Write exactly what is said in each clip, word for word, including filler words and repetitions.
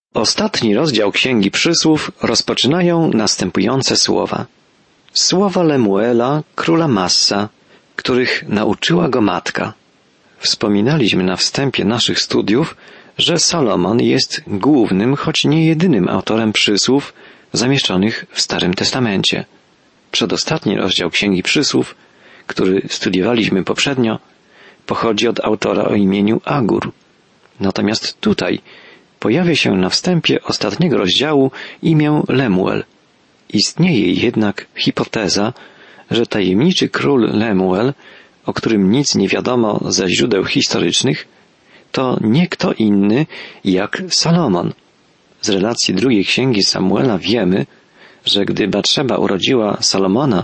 Ostatni rozdział Księgi Przysłów rozpoczynają następujące słowa. Słowa Lemuela, króla Massa, których nauczyła go matka. Wspominaliśmy na wstępie naszych studiów, że Salomon jest głównym, choć nie jedynym autorem przysłów zamieszczonych w Starym Testamencie. Przedostatni rozdział Księgi Przysłów, który studiowaliśmy poprzednio, pochodzi od autora o imieniu Agur. Natomiast tutaj pojawia się na wstępie ostatniego rozdziału imię Lemuel. Istnieje jednak hipoteza, że tajemniczy król Lemuel, o którym nic nie wiadomo ze źródeł historycznych, to nie kto inny jak Salomon. Z relacji drugiej księgi Samuela wiemy, że gdy Batszeba urodziła Salomona,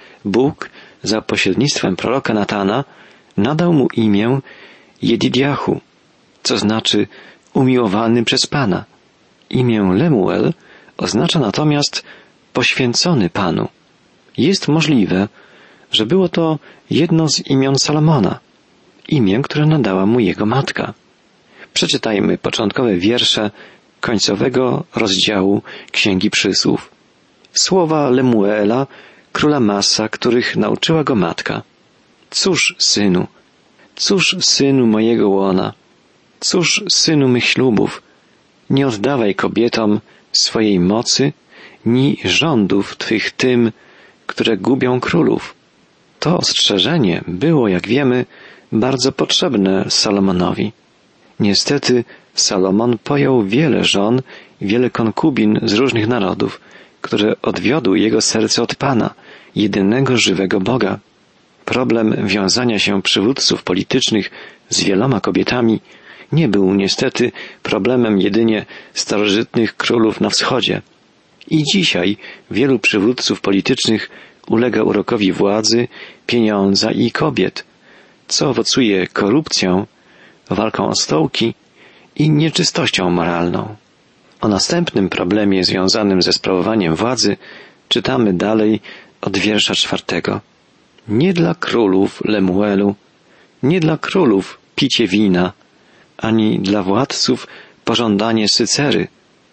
Bóg za pośrednictwem proroka Natana nadał mu imię Jedidiahu, co znaczy umiłowany przez Pana. Imię Lemuel oznacza natomiast poświęcony Panu. Jest możliwe, że było to jedno z imion Salomona, imię, które nadała mu jego matka. Przeczytajmy początkowe wiersze końcowego rozdziału Księgi Przysłów. Słowa Lemuela, króla Massa, których nauczyła go matka. Cóż, synu, cóż, synu mojego łona, cóż, synu mych ślubów, nie oddawaj kobietom swojej mocy, ni rządów twych tym, które gubią królów. To ostrzeżenie było, jak wiemy, bardzo potrzebne Salomonowi. Niestety Salomon pojął wiele żon, wiele konkubin z różnych narodów, które odwiodły jego serce od Pana, jedynego żywego Boga. Problem wiązania się przywódców politycznych z wieloma kobietami nie był niestety problemem jedynie starożytnych królów na wschodzie. I dzisiaj wielu przywódców politycznych ulega urokowi władzy, pieniądza i kobiet, co owocuje korupcją, walką o stołki i nieczystością moralną. O następnym problemie związanym ze sprawowaniem władzy czytamy dalej od wiersza czwartego. Nie dla królów, Lemuelu, nie dla królów picie wina, ani dla władców pożądanie sycery,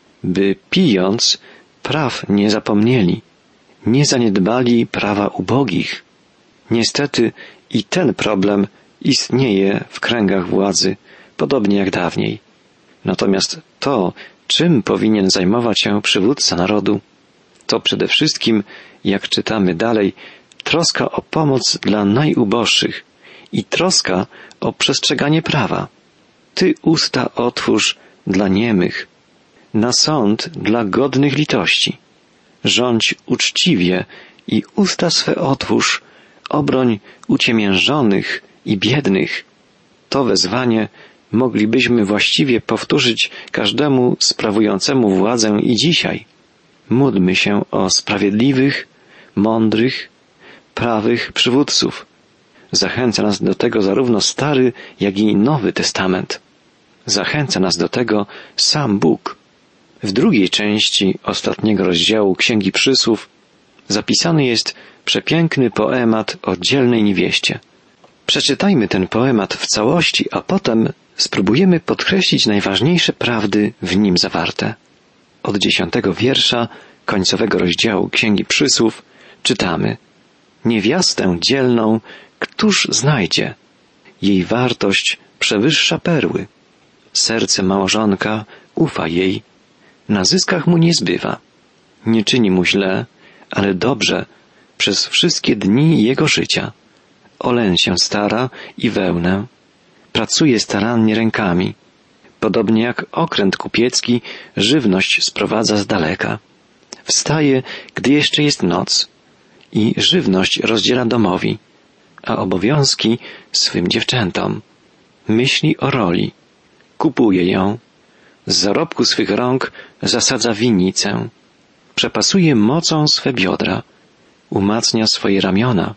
by pijąc praw nie zapomnieli, nie zaniedbali prawa ubogich. Niestety i ten problem istnieje w kręgach władzy, podobnie jak dawniej. Natomiast to, czym powinien zajmować się przywódca narodu, to przede wszystkim, jak czytamy dalej, troska o pomoc dla najuboższych i troska o przestrzeganie prawa. Ty usta otwórz dla niemych, na sąd dla godnych litości. Rządź uczciwie i usta swe otwórz, obroń uciemiężonych i biednych. To wezwanie moglibyśmy właściwie powtórzyć każdemu sprawującemu władzę i dzisiaj. Módlmy się o sprawiedliwych, mądrych, prawych przywódców. Zachęca nas do tego zarówno Stary, jak i Nowy Testament. Zachęca nas do tego sam Bóg. W drugiej części ostatniego rozdziału Księgi Przysłów zapisany jest przepiękny poemat o dzielnej niewieście. Przeczytajmy ten poemat w całości, a potem spróbujemy podkreślić najważniejsze prawdy w nim zawarte. Od dziesiątego wiersza końcowego rozdziału Księgi Przysłów czytamy: Niewiastę dzielną któż znajdzie? Jej wartość przewyższa perły. Serce małżonka ufa jej, na zyskach mu nie zbywa. Nie czyni mu źle, ale dobrze przez wszystkie dni jego życia. O len się stara i wełnę, pracuje starannie rękami. Podobnie jak okręt kupiecki żywność sprowadza z daleka. Wstaje, gdy jeszcze jest noc i żywność rozdziela domowi, a obowiązki swym dziewczętom. Myśli o roli, kupuje ją, z zarobku swych rąk zasadza winnicę, przepasuje mocą swe biodra, umacnia swoje ramiona.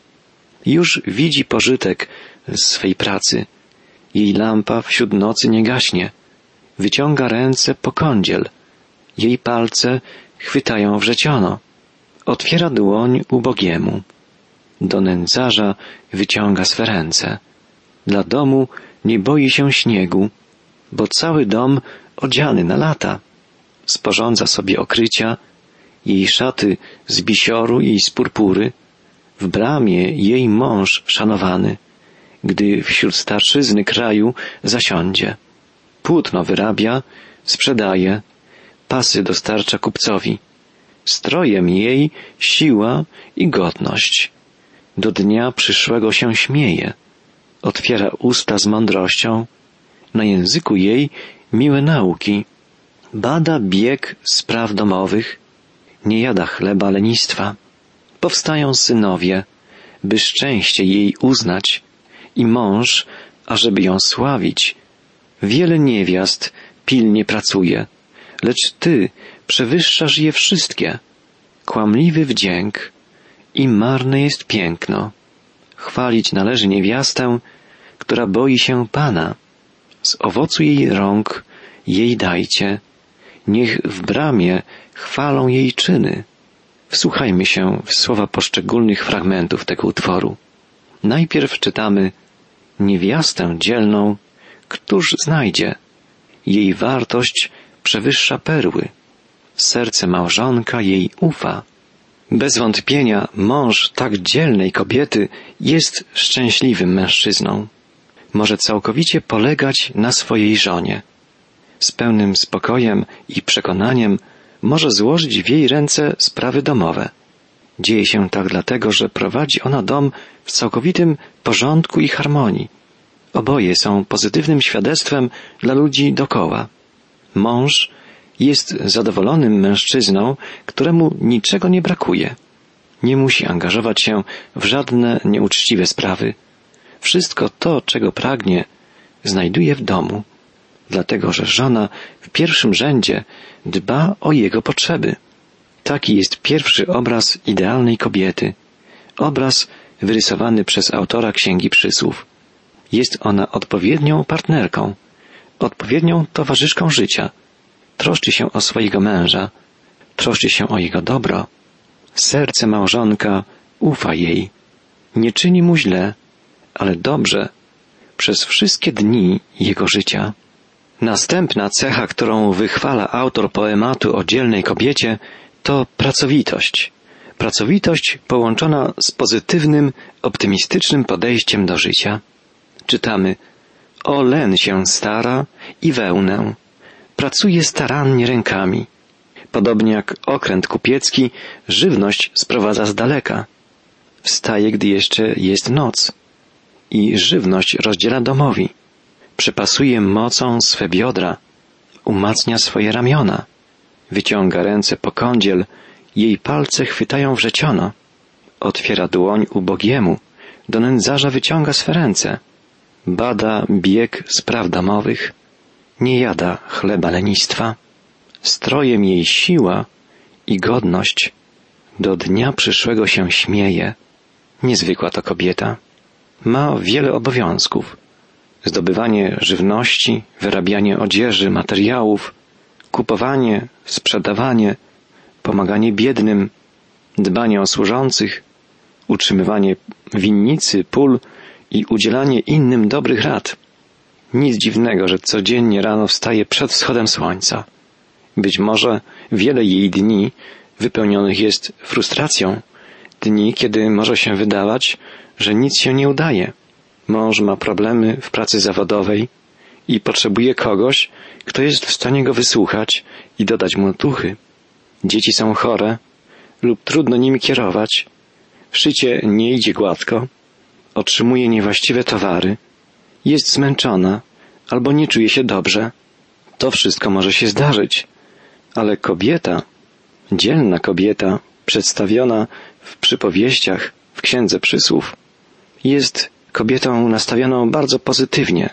Już widzi pożytek z swej pracy. Jej lampa wśród nocy nie gaśnie. Wyciąga ręce po kądziel. Jej palce chwytają wrzeciono. Otwiera dłoń ubogiemu. Do nędzarza wyciąga swe ręce. Dla domu nie boi się śniegu, bo cały dom odziany na lata. sporządza sobie okrycia, jej szaty z bisioru i z purpury, w bramie jej mąż szanowany, gdy wśród starszyzny kraju zasiądzie. Płótno wyrabia, sprzedaje, pasy dostarcza kupcowi. Strojem jej siła i godność. Do dnia przyszłego się śmieje, otwiera usta z mądrością, na języku jej miłe nauki, bada bieg spraw domowych, nie jada chleba lenistwa. Powstają synowie, by szczęście jej uznać, i mąż, ażeby ją sławić. Wiele niewiast pilnie pracuje, lecz ty przewyższasz je wszystkie. Kłamliwy wdzięk i marne jest piękno. Chwalić należy niewiastę, która boi się Pana. Z owocu jej rąk jej dajcie, niech w bramie chwalą jej czyny. Wsłuchajmy się w słowa poszczególnych fragmentów tego utworu. Najpierw czytamy: niewiastę dzielną któż znajdzie? Jej wartość przewyższa perły. Serce małżonka jej ufa. Bez wątpienia mąż tak dzielnej kobiety jest szczęśliwym mężczyzną. Może całkowicie polegać na swojej żonie. Z pełnym spokojem i przekonaniem może złożyć w jej ręce sprawy domowe. Dzieje się tak dlatego, że prowadzi ona dom w całkowitym porządku i harmonii. Oboje są pozytywnym świadectwem dla ludzi dokoła. Mąż jest zadowolonym mężczyzną, któremu niczego nie brakuje. Nie musi angażować się w żadne nieuczciwe sprawy. Wszystko to, czego pragnie, znajduje w domu, dlatego że żona w pierwszym rzędzie dba o jego potrzeby. Taki jest pierwszy obraz idealnej kobiety, obraz wyrysowany przez autora Księgi Przysłów. Jest ona odpowiednią partnerką, odpowiednią towarzyszką życia. Troszczy się o swojego męża, troszczy się o jego dobro. Serce małżonka ufa jej. Nie czyni mu źle, ale dobrze przez wszystkie dni jego życia. Następna cecha, którą wychwala autor poematu o dzielnej kobiecie, to pracowitość. Pracowitość połączona z pozytywnym, optymistycznym podejściem do życia. Czytamy: o len się stara i wełnę, pracuje starannie rękami. Podobnie jak okręt kupiecki, żywność sprowadza z daleka. Wstaje, gdy jeszcze jest noc i żywność rozdziela domowi. Przypasuje mocą swe biodra, umacnia swoje ramiona. Wyciąga ręce po kądziel, jej palce chwytają wrzeciono. Otwiera dłoń ubogiemu, do nędzarza wyciąga swe ręce. Bada bieg spraw domowych, nie jada chleba lenistwa. Strojem jej siła i godność, do dnia przyszłego się śmieje. Niezwykła to kobieta. Ma wiele obowiązków. Zdobywanie żywności, wyrabianie odzieży, materiałów, kupowanie, sprzedawanie, pomaganie biednym, dbanie o służących, utrzymywanie winnicy, pól i udzielanie innym dobrych rad. Nic dziwnego, że codziennie rano wstaje przed wschodem słońca. Być może wiele jej dni wypełnionych jest frustracją, dni, kiedy może się wydawać, że nic się nie udaje. Mąż ma problemy w pracy zawodowej i potrzebuje kogoś, kto jest w stanie go wysłuchać i dodać mu otuchy. Dzieci są chore lub trudno nimi kierować. Szycie nie idzie gładko. Otrzymuje niewłaściwe towary. Jest zmęczona albo nie czuje się dobrze. To wszystko może się zdarzyć. Ale kobieta, dzielna kobieta, przedstawiona w przypowieściach w Księdze Przysłów, jest kobietą nastawioną bardzo pozytywnie.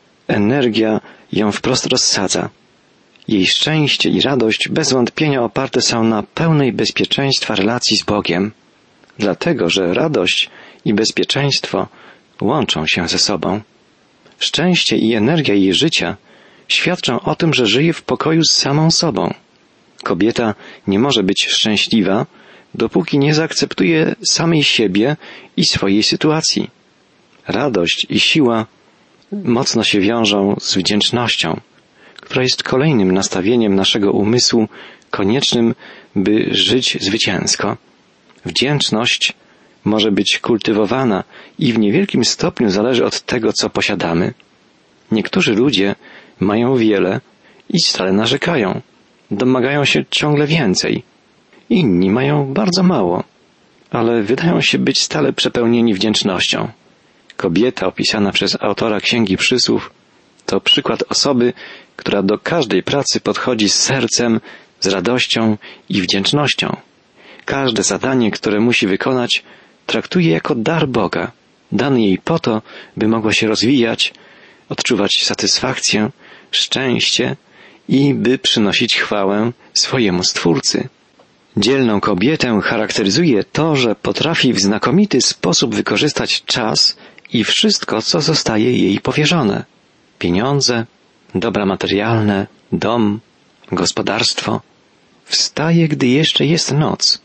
Energia ją wprost rozsadza. Jej szczęście i radość bez wątpienia oparte są na pełnej bezpieczeństwa relacji z Bogiem, dlatego że radość i bezpieczeństwo łączą się ze sobą. Szczęście i energia jej życia świadczą o tym, że żyje w pokoju z samą sobą. Kobieta nie może być szczęśliwa, dopóki nie zaakceptuje samej siebie i swojej sytuacji. Radość i siła mocno się wiążą z wdzięcznością, która jest kolejnym nastawieniem naszego umysłu koniecznym, by żyć zwycięsko. Wdzięczność może być kultywowana i w niewielkim stopniu zależy od tego, co posiadamy. Niektórzy ludzie mają wiele i stale narzekają, domagają się ciągle więcej. Inni mają bardzo mało, ale wydają się być stale przepełnieni wdzięcznością. Kobieta opisana przez autora Księgi Przysłów to przykład osoby, która do każdej pracy podchodzi z sercem, z radością i wdzięcznością. Każde zadanie, które musi wykonać, traktuje jako dar Boga, dany jej po to, by mogła się rozwijać, odczuwać satysfakcję, szczęście i by przynosić chwałę swojemu Stwórcy. Dzielną kobietę charakteryzuje to, że potrafi w znakomity sposób wykorzystać czas i wszystko, co zostaje jej powierzone. Pieniądze, dobra materialne, dom, gospodarstwo. Wstaje, gdy jeszcze jest noc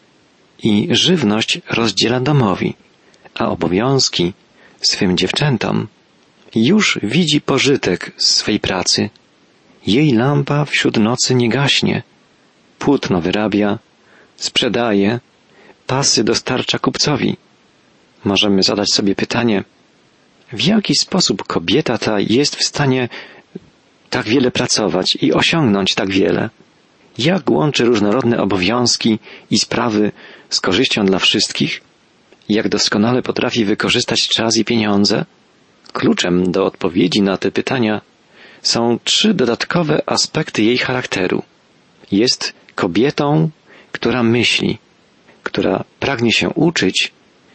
i żywność rozdziela domowi, a obowiązki swym dziewczętom. Już widzi pożytek z swej pracy. Jej lampa wśród nocy nie gaśnie. Płótno wyrabia, sprzedaje, pasy dostarcza kupcowi. Możemy zadać sobie pytanie, w jaki sposób kobieta ta jest w stanie tak wiele pracować i osiągnąć tak wiele? Jak łączy różnorodne obowiązki i sprawy z korzyścią dla wszystkich? Jak doskonale potrafi wykorzystać czas i pieniądze? Kluczem do odpowiedzi na te pytania są trzy dodatkowe aspekty jej charakteru. Jest kobietą, która myśli, która pragnie się uczyć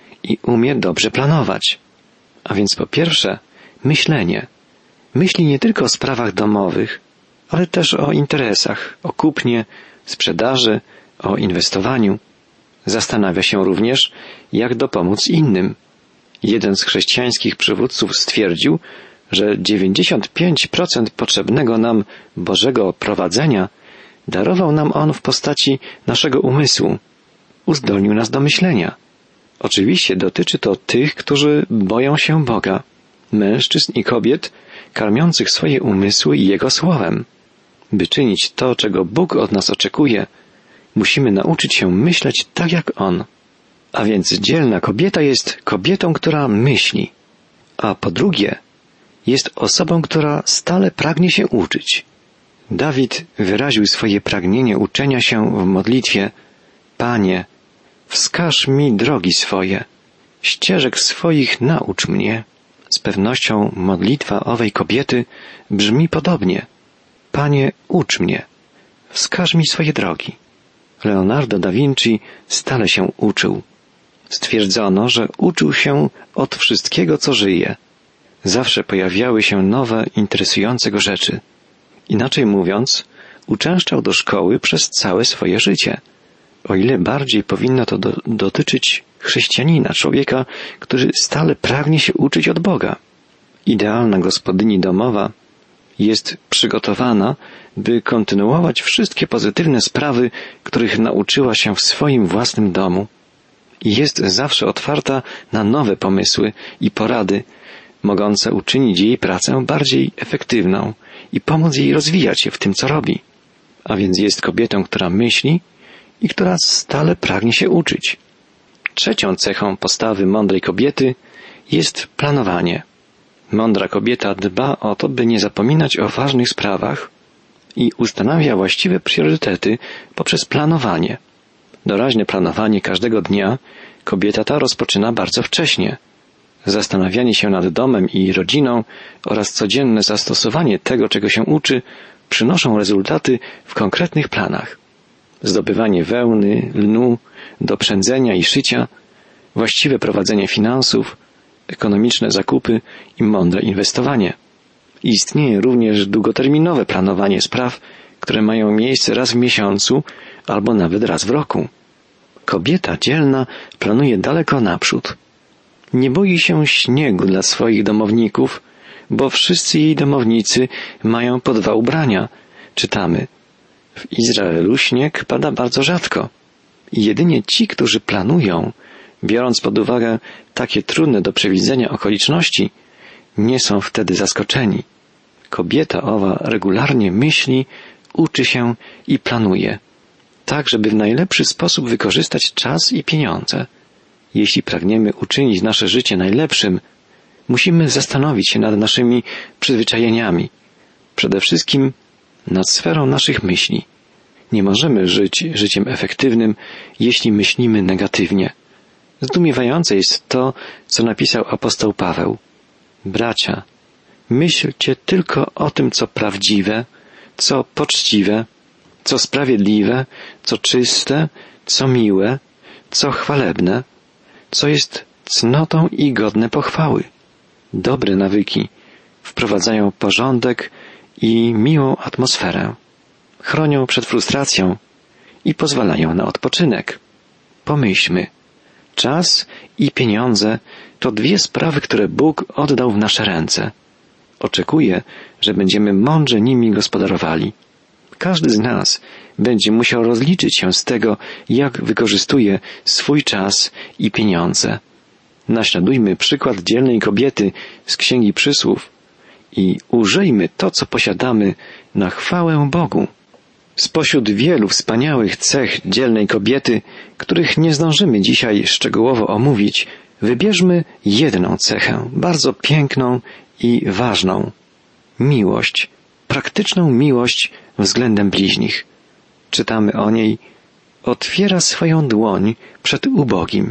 i umie dobrze planować. A więc po pierwsze, myślenie. Myśli nie tylko o sprawach domowych, ale też o interesach, o kupnie, sprzedaży, o inwestowaniu. Zastanawia się również, jak dopomóc innym. Jeden z chrześcijańskich przywódców stwierdził, że dziewięćdziesiąt pięć procent potrzebnego nam Bożego prowadzenia darował nam On w postaci naszego umysłu. Uzdolnił nas do myślenia. Oczywiście dotyczy to tych, którzy boją się Boga, mężczyzn i kobiet, karmiących swoje umysły Jego słowem. By czynić to, czego Bóg od nas oczekuje, musimy nauczyć się myśleć tak jak On. A więc dzielna kobieta jest kobietą, która myśli. A po drugie, jest osobą, która stale pragnie się uczyć. Dawid wyraził swoje pragnienie uczenia się w modlitwie: Panie, wskaż mi drogi swoje, ścieżek swoich naucz mnie. Z pewnością modlitwa owej kobiety brzmi podobnie. Panie, ucz mnie, wskaż mi swoje drogi. Leonardo da Vinci stale się uczył. Stwierdzono, że uczył się od wszystkiego, co żyje. Zawsze pojawiały się nowe, interesujące go rzeczy. Inaczej mówiąc, uczęszczał do szkoły przez całe swoje życie. O ile bardziej powinno to do, dotyczyć chrześcijanina, człowieka, który stale pragnie się uczyć od Boga. Idealna gospodyni domowa jest przygotowana, by kontynuować wszystkie pozytywne sprawy, których nauczyła się w swoim własnym domu. I jest zawsze otwarta na nowe pomysły i porady, mogące uczynić jej pracę bardziej efektywną i pomóc jej rozwijać się w tym, co robi. A więc jest kobietą, która myśli i która stale pragnie się uczyć. Trzecią cechą postawy mądrej kobiety jest planowanie. Mądra kobieta dba o to, by nie zapominać o ważnych sprawach i ustanawia właściwe priorytety poprzez planowanie. Doraźne planowanie każdego dnia kobieta ta rozpoczyna bardzo wcześnie. Zastanawianie się nad domem i rodziną oraz codzienne zastosowanie tego, czego się uczy, przynoszą rezultaty w konkretnych planach. Zdobywanie wełny, lnu, do przędzenia i szycia, właściwe prowadzenie finansów, ekonomiczne zakupy i mądre inwestowanie. Istnieje również długoterminowe planowanie spraw, które mają miejsce raz w miesiącu albo nawet raz w roku. Kobieta dzielna planuje daleko naprzód. Nie boi się śniegu dla swoich domowników, bo wszyscy jej domownicy mają po dwa ubrania, czytamy. W Izraelu śnieg pada bardzo rzadko. I jedynie ci, którzy planują, biorąc pod uwagę takie trudne do przewidzenia okoliczności, nie są wtedy zaskoczeni. kobieta owa regularnie myśli, uczy się i planuje, tak żeby w najlepszy sposób wykorzystać czas i pieniądze. Jeśli pragniemy uczynić nasze życie najlepszym, musimy zastanowić się nad naszymi przyzwyczajeniami, przede wszystkim nad sferą naszych myśli. Nie możemy żyć życiem efektywnym, jeśli myślimy negatywnie. Zdumiewające jest to, co napisał apostoł Paweł. Bracia, myślcie tylko o tym, co prawdziwe, co poczciwe, co sprawiedliwe, co czyste, co miłe, co chwalebne, co jest cnotą i godne pochwały. Dobre nawyki wprowadzają porządek i miłą atmosferę, chronią przed frustracją i pozwalają na odpoczynek. Pomyślmy, czas i pieniądze to dwie sprawy, które Bóg oddał w nasze ręce. Oczekuje, że będziemy mądrze nimi gospodarowali. Każdy z nas będzie musiał rozliczyć się z tego, jak wykorzystuje swój czas i pieniądze. Naśladujmy przykład dzielnej kobiety z Księgi Przysłów i użyjmy to, co posiadamy, na chwałę Bogu. Spośród wielu wspaniałych cech dzielnej kobiety, których nie zdążymy dzisiaj szczegółowo omówić, wybierzmy jedną cechę, bardzo piękną i ważną. Miłość, praktyczną miłość względem bliźnich. Czytamy o niej: otwiera swoją dłoń przed ubogim,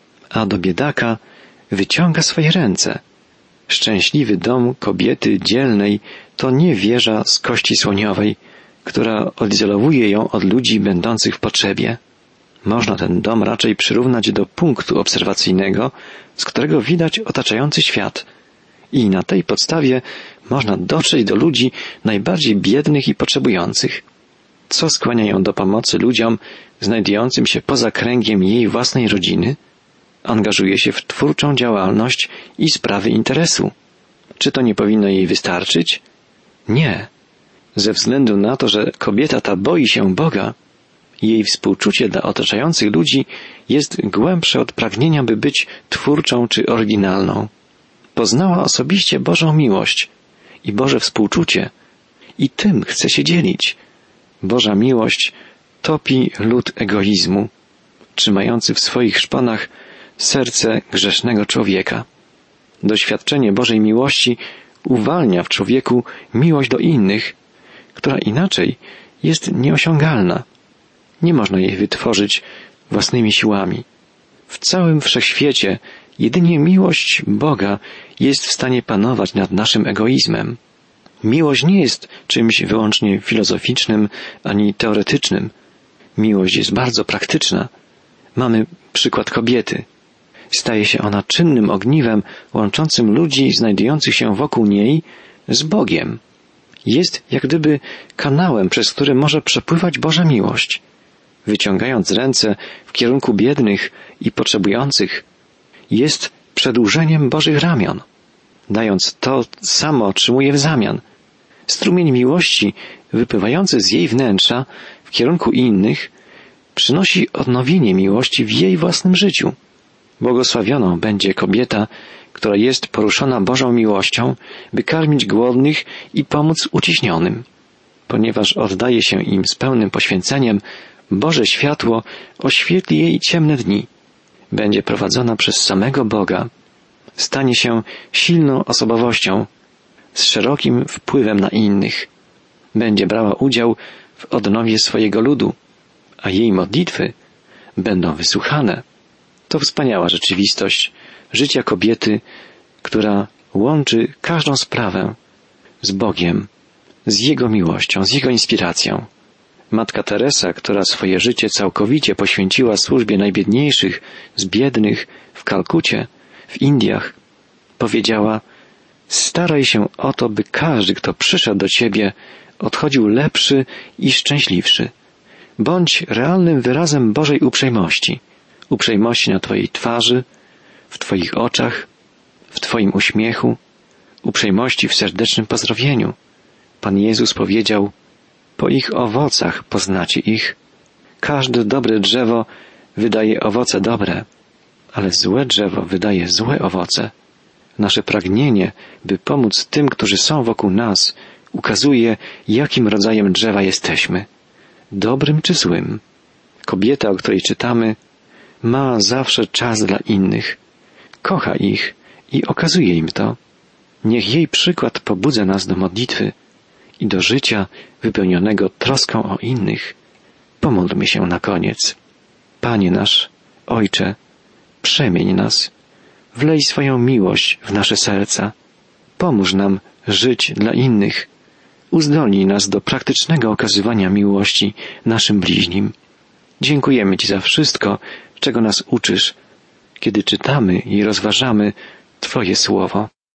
a do biedaka wyciąga swoje ręce. Szczęśliwy dom kobiety dzielnej to nie wieża z kości słoniowej, która odizolowuje ją od ludzi będących w potrzebie. Można ten dom raczej przyrównać do punktu obserwacyjnego, z którego widać otaczający świat. I na tej podstawie można dotrzeć do ludzi najbardziej biednych i potrzebujących. Co skłania ją do pomocy ludziom znajdującym się poza kręgiem jej własnej rodziny? Angażuje się w twórczą działalność i sprawy interesu. Czy to nie powinno jej wystarczyć? Nie. Ze względu na to, że kobieta ta boi się Boga, jej współczucie dla otaczających ludzi jest głębsze od pragnienia, by być twórczą czy oryginalną. Poznała osobiście Bożą miłość i Boże współczucie i tym chce się dzielić. Boża miłość topi lód egoizmu, trzymający w swoich szponach serce grzesznego człowieka. Doświadczenie Bożej miłości uwalnia w człowieku miłość do innych, która inaczej jest nieosiągalna. Nie można jej wytworzyć własnymi siłami. W całym wszechświecie jedynie miłość Boga jest w stanie panować nad naszym egoizmem. Miłość nie jest czymś wyłącznie filozoficznym ani teoretycznym. Miłość jest bardzo praktyczna. Mamy przykład kobiety. Staje się ona czynnym ogniwem łączącym ludzi znajdujących się wokół niej z Bogiem. Jest jak gdyby kanałem, przez który może przepływać Boża miłość. Wyciągając ręce w kierunku biednych i potrzebujących, jest przedłużeniem Bożych ramion. Dając to, samo otrzymuje w zamian. Strumień miłości wypływający z jej wnętrza w kierunku innych przynosi odnowienie miłości w jej własnym życiu. Błogosławioną będzie kobieta, która jest poruszona Bożą miłością, by karmić głodnych i pomóc uciśnionym. Ponieważ oddaje się im z pełnym poświęceniem, Boże światło oświetli jej ciemne dni. Będzie prowadzona przez samego Boga. Stanie się silną osobowością, z szerokim wpływem na innych. Będzie brała udział w odnowie swojego ludu, a jej modlitwy będą wysłuchane. To wspaniała rzeczywistość życia kobiety, która łączy każdą sprawę z Bogiem, z Jego miłością, z Jego inspiracją. Matka Teresa, która swoje życie całkowicie poświęciła służbie najbiedniejszych z biednych w Kalkucie, w Indiach, powiedziała: staraj się o to, by każdy, kto przyszedł do Ciebie, odchodził lepszy i szczęśliwszy. Bądź realnym wyrazem Bożej uprzejmości. Uprzejmości na Twojej twarzy, w Twoich oczach, w Twoim uśmiechu, uprzejmości w serdecznym pozdrowieniu. Pan Jezus powiedział: po ich owocach poznacie ich. Każde dobre drzewo wydaje owoce dobre, ale złe drzewo wydaje złe owoce. Nasze pragnienie, by pomóc tym, którzy są wokół nas, ukazuje, jakim rodzajem drzewa jesteśmy. Dobrym czy złym. Kobieta, o której czytamy, ma zawsze czas dla innych. Kocha ich i okazuje im to. Niech jej przykład pobudza nas do modlitwy i do życia wypełnionego troską o innych. Pomódlmy się na koniec. Panie nasz, Ojcze, przemień nas, wlej swoją miłość w nasze serca. Pomóż nam żyć dla innych. Uzdolnij nas do praktycznego okazywania miłości naszym bliźnim. Dziękujemy Ci za wszystko, czego nas uczysz, kiedy czytamy i rozważamy Twoje słowo.